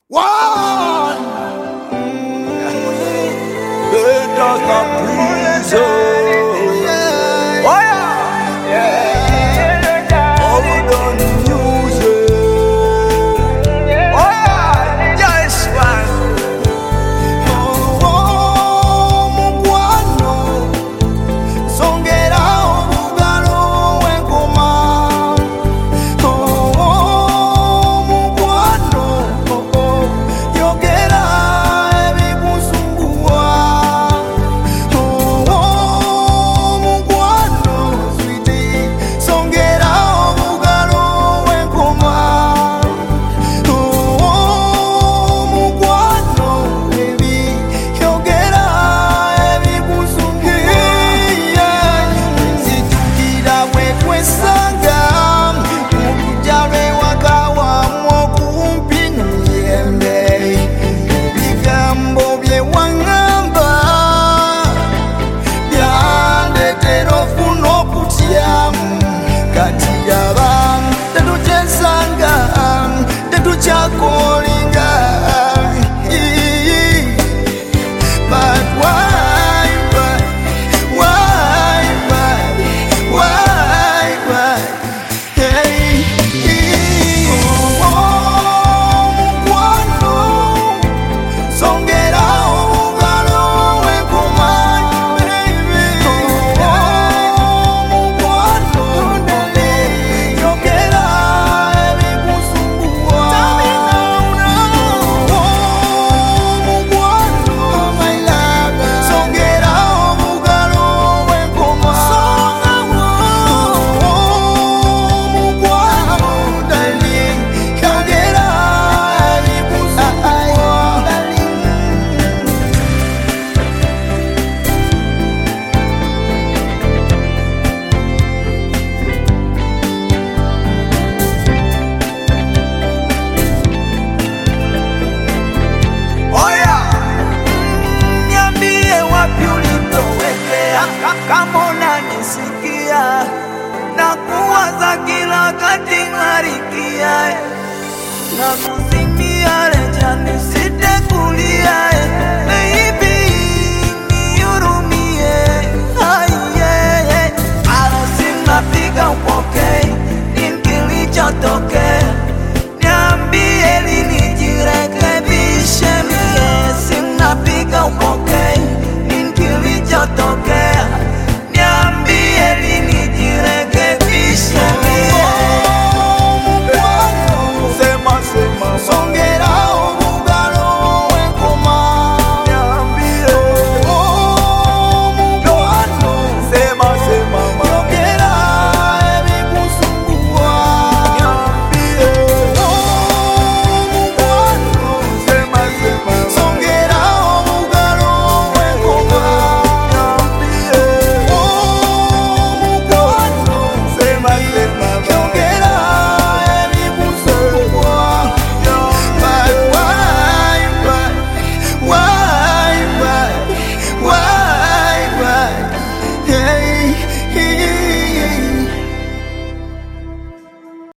One, let us not prison. Oh yeah, over the music. Oh yeah, yes man. Oh, Mukwano, songera obugalo wenkoma. Oh, Mukwano, yogera ebikusumbua. Oh, Mukwano, sweetie, songera obugalo wenkoma. Oh, Mukwano, baby, yogera ebikusumbua. Nzijukira bwe twesanga mukujja wakawa kumpi n'emiyembe, ebigambo bye waŋŋamba byandetera ofuna okutya. Kati aba tetukyesanga, tetukyakolinga. But why, hey, oh, Mukwano, songera obugalo wenkoma, baby. Oh, Mukwano, yogera ebikusumbua. Oh, Mukwano, my love, songera obugalo wenkoma. Oh, Mukwano, darling, yogera ebikusumbua, darling. Oya, niambie wapi ulitowekea, kama unanisikia na kuwaza kila wakati Marikia, na